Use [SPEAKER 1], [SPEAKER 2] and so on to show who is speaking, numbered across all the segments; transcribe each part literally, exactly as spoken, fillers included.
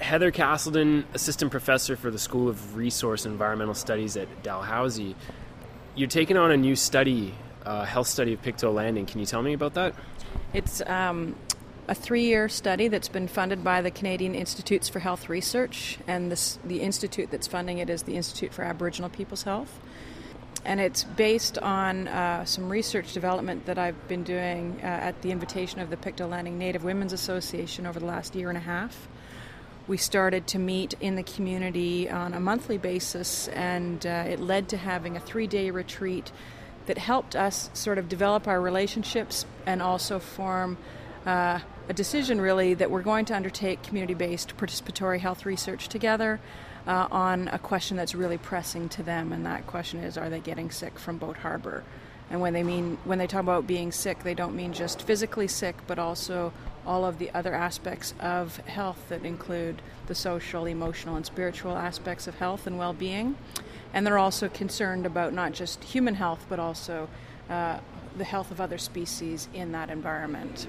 [SPEAKER 1] Heather Castleton, Assistant Professor for the School of Resource and Environmental Studies at Dalhousie. You're taking on a new study, uh, health study of Pictou Landing. Can you tell me about that?
[SPEAKER 2] It's um, a three-year study that's been funded by the Canadian Institutes for Health Research, and this, the institute that's funding it is the Institute for Aboriginal People's Health. And it's based on uh, some research development that I've been doing uh, at the invitation of the Pictou Landing Native Women's Association over the last year and a half. We started to meet in the community on a monthly basis, and uh, it led to having a three-day retreat that helped us sort of develop our relationships and also form uh, a decision, really, that we're going to undertake community-based participatory health research together uh, on a question that's really pressing to them, and that question is, are they getting sick from Boat Harbour? And when they mean when they talk about being sick, they don't mean just physically sick, but also all of the other aspects of health that include the social, emotional, and spiritual aspects of health and well-being. And they're also concerned about not just human health, but also uh, the health of other species in that environment.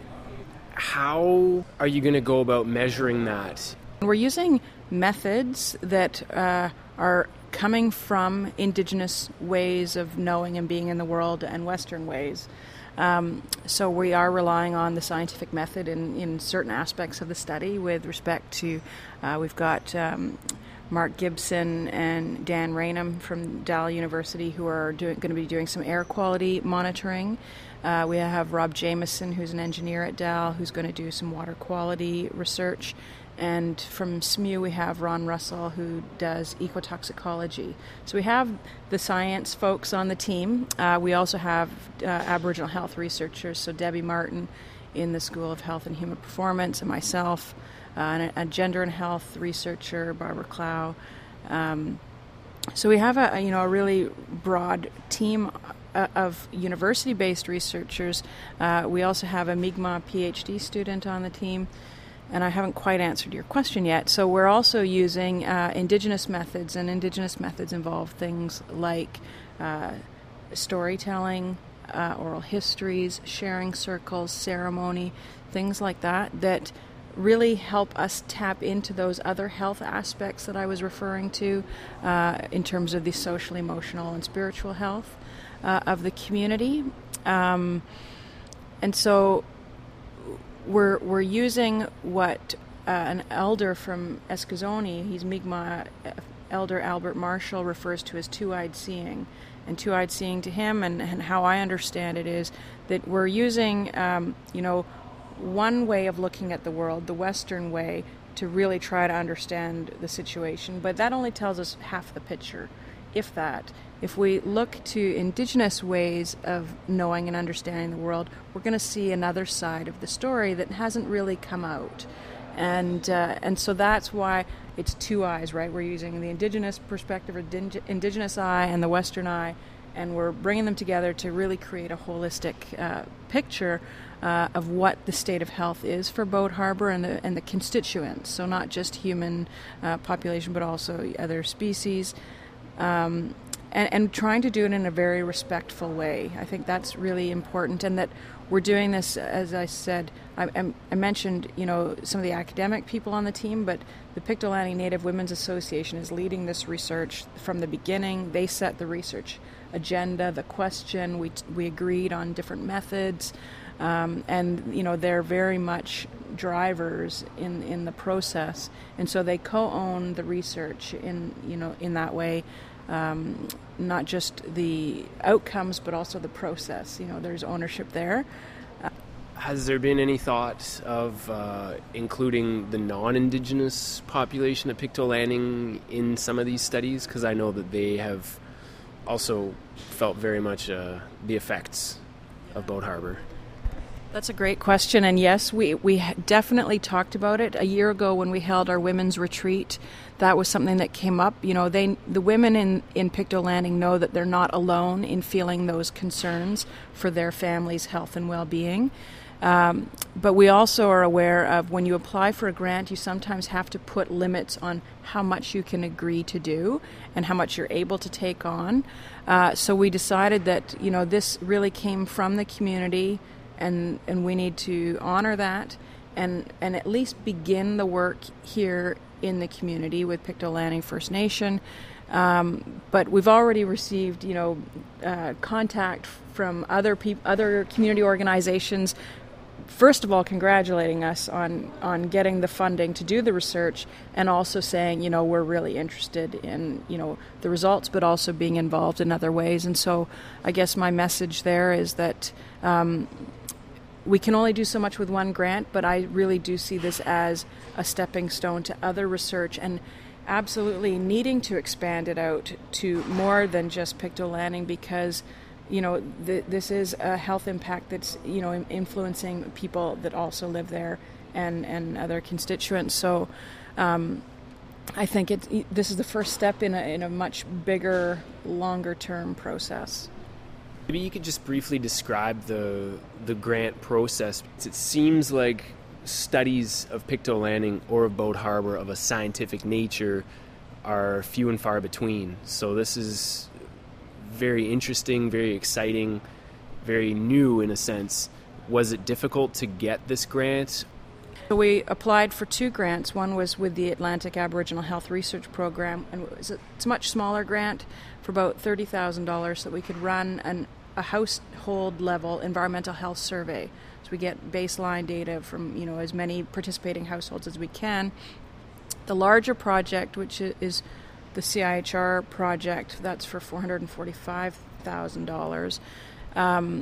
[SPEAKER 1] How are you going to go about measuring that?
[SPEAKER 2] We're using methods that uh, are coming from Indigenous ways of knowing and being in the world and Western ways. Um, so we are relying on the scientific method in, in certain aspects of the study with respect to, uh, we've got um, Mark Gibson and Dan Rainham from Dal University who are doing, going to be doing some air quality monitoring. Uh, we have Rob Jameson, who's an engineer at Dal, who's going to do some water quality research. And from S M U, we have Ron Russell, who does ecotoxicology. So we have the science folks on the team. Uh, we also have uh, Aboriginal health researchers, so Debbie Martin in the School of Health and Human Performance, and myself, uh, and a, a gender and health researcher, Barbara Clow. Um, so we have a, you know a really broad team of university-based researchers. Uh, we also have a Mi'kmaq PhD student on the team. And I haven't quite answered your question yet. So we're also using uh, Indigenous methods, and Indigenous methods involve things like uh, storytelling, uh, oral histories, sharing circles, ceremony, things like that, that really help us tap into those other health aspects that I was referring to uh, in terms of the social, emotional, and spiritual health uh, of the community. Um, and so We're we're using what uh, an elder from Eskasoni, he's Mi'kmaq, Elder Albert Marshall, refers to as two-eyed seeing. And two-eyed seeing to him, and, and how I understand it, is that we're using, um, you know, one way of looking at the world, the Western way, to really try to understand the situation. But that only tells us half the picture, if that. If we look to Indigenous ways of knowing and understanding the world, we're going to see another side of the story that hasn't really come out. And uh, and so that's why it's two eyes, right? We're using the Indigenous perspective, or Indigenous eye, and the Western eye, and we're bringing them together to really create a holistic uh, picture uh, of what the state of health is for Boat Harbour and the, and the constituents. So not just human uh, population, but also other species. Um, And, and trying to do it in a very respectful way. I think that's really important, and that we're doing this, as I said, I, I mentioned, you know, some of the academic people on the team, but the Pictou Landing Native Women's Association is leading this research from the beginning. They set the research agenda, the question, we, we agreed on different methods, um, and, you know, they're very much drivers in, in the process, and so they co-own the research in, you know, in that way. Um, not just the outcomes, but also the process. You know, there's ownership there. Uh,
[SPEAKER 1] Has there been any thought of uh, including the non-Indigenous population at Pictou Landing in some of these studies? Because I know that they have also felt very much uh, the effects of Boat Harbour.
[SPEAKER 2] That's a great question, and yes, we, we definitely talked about it. A year ago when we held our women's retreat, that was something that came up. You know, they the women in, in Pictou Landing know that they're not alone in feeling those concerns for their family's health and well-being. Um, but we also are aware of when you apply for a grant, you sometimes have to put limits on how much you can agree to do and how much you're able to take on. Uh, so we decided that, you know, this really came from the community, and and we need to honor that and and at least begin the work here in the community with Pictou Landing First Nation. Um, but we've already received, you know, uh, contact from other peop- other community organizations. First of all, congratulating us on, on getting the funding to do the research, and also saying, you know, we're really interested in, you know, the results, but also being involved in other ways. And so I guess my message there is that um, we can only do so much with one grant, but I really do see this as a stepping stone to other research, and absolutely needing to expand it out to more than just Pictou Landing, because you know, th- this is a health impact that's, you know, influencing people that also live there, and, and other constituents. So um, I think it's, this is the first step in a, in a much bigger, longer-term process.
[SPEAKER 1] Maybe you could just briefly describe the the grant process. It seems like studies of Pictou Landing or of Boat Harbor of a scientific nature are few and far between. So this is very interesting, very exciting, very new in a sense. Was it difficult to get this grant?
[SPEAKER 2] So we applied for two grants. One was with the Atlantic Aboriginal Health Research Program, and it was a, it's a much smaller grant for about thirty thousand dollars, so that we could run an, a household level environmental health survey. So we get baseline data from, you know, as many participating households as we can. The larger project, which is the C I H R project, that's for four hundred forty-five thousand dollars. Um,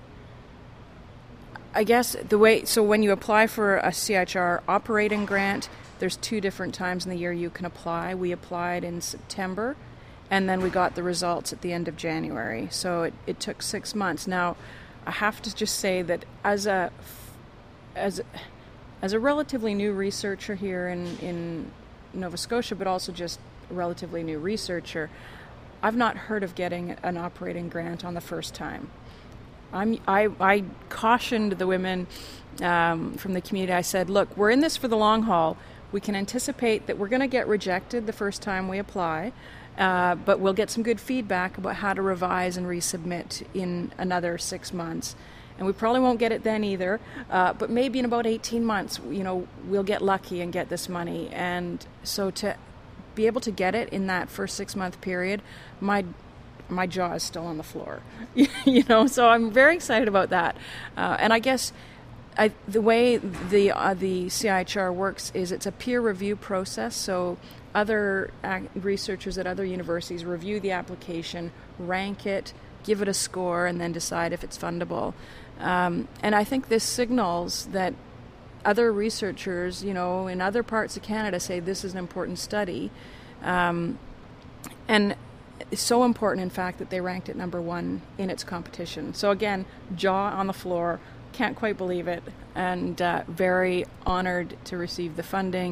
[SPEAKER 2] I guess the way, so when you apply for a C I H R operating grant, there's two different times in the year you can apply. We applied in September, and then we got the results at the end of January. So it, it took six months. Now, I have to just say that as a as as a relatively new researcher here in, in Nova Scotia, but also just a relatively new researcher, I've not heard of getting an operating grant on the first time. I'm, I, I cautioned the women um, from the community. I said, look, we're in this for the long haul. We can anticipate that we're going to get rejected the first time we apply, uh, but we'll get some good feedback about how to revise and resubmit in another six months. And we probably won't get it then either, uh, but maybe in about eighteen months, you know, we'll get lucky and get this money. And so to be able to get it in that first six-month period, my my jaw is still on the floor, you know, so I'm very excited about that. Uh, and I guess I, the way the uh, the C I H R works is it's a peer review process, so other uh, researchers at other universities review the application, rank it, give it a score, and then decide if it's fundable. Um, and I think this signals that other researchers, you know, in other parts of Canada say this is an important study. Um, and it's so important, in fact, that they ranked it number one in its competition. So again, jaw on the floor, can't quite believe it, and uh, very honored to receive the funding.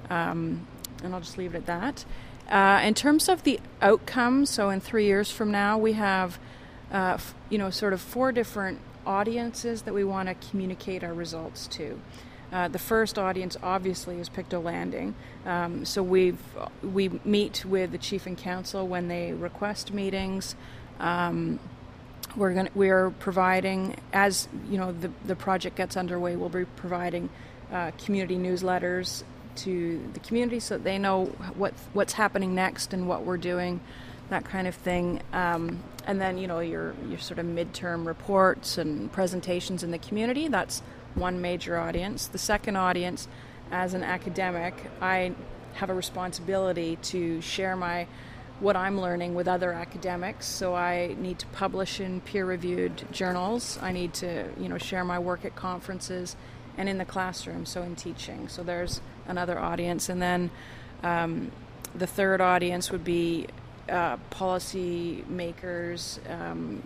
[SPEAKER 2] Um, and I'll just leave it at that. Uh, in terms of the outcomes, so in three years from now, we have, uh, f- you know, sort of four different audiences that we want to communicate our results to. Uh, the first audience, obviously, is Pictou Landing. Um, so we've we meet with the chief and council when they request meetings. Um, we're going we're providing, as you know, the the project gets underway, we'll be providing uh, community newsletters to the community so that they know what what's happening next and what we're doing, that kind of thing. Um, and then, you know, your your sort of midterm reports and presentations in the community. That's one major audience. The second audience, as an academic, I have a responsibility to share my what I'm learning with other academics. So I need to publish in peer-reviewed journals. I need to, you know, share my work at conferences and in the classroom, so in teaching. So there's another audience. And then um, the third audience would be uh, policy makers, um,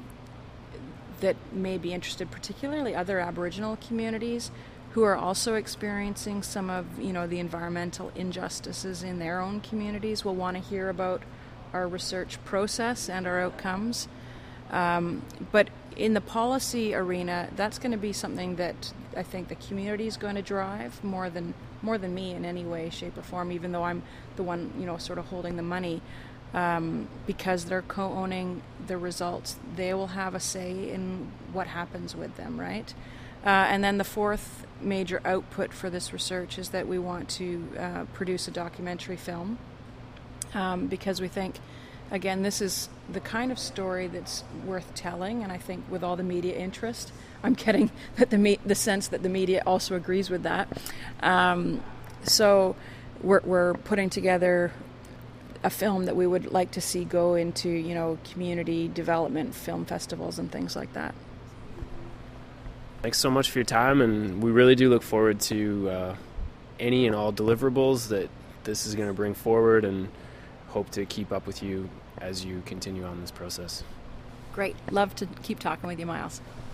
[SPEAKER 2] that may be interested, particularly other Aboriginal communities who are also experiencing some of, you know, the environmental injustices in their own communities, will want to hear about our research process and our outcomes. Um, but in the policy arena, that's going to be something that I think the community is going to drive more than more than me in any way, shape, or form, even though I'm the one, you know, sort of holding the money. Um, because they're co-owning the results, they will have a say in what happens with them, right? Uh, and then the fourth major output for this research is that we want to uh, produce a documentary film um, because we think, again, this is the kind of story that's worth telling, and I think with all the media interest, I'm getting that the me- the sense that the media also agrees with that. Um, so we're, we're putting together a film that we would like to see go into, you know, community development film festivals and things like that.
[SPEAKER 1] Thanks so much for your time, and we really do look forward to uh, any and all deliverables that this is going to bring forward, and hope to keep up with you as you continue on this process.
[SPEAKER 2] Great. Love to keep talking with you, Miles.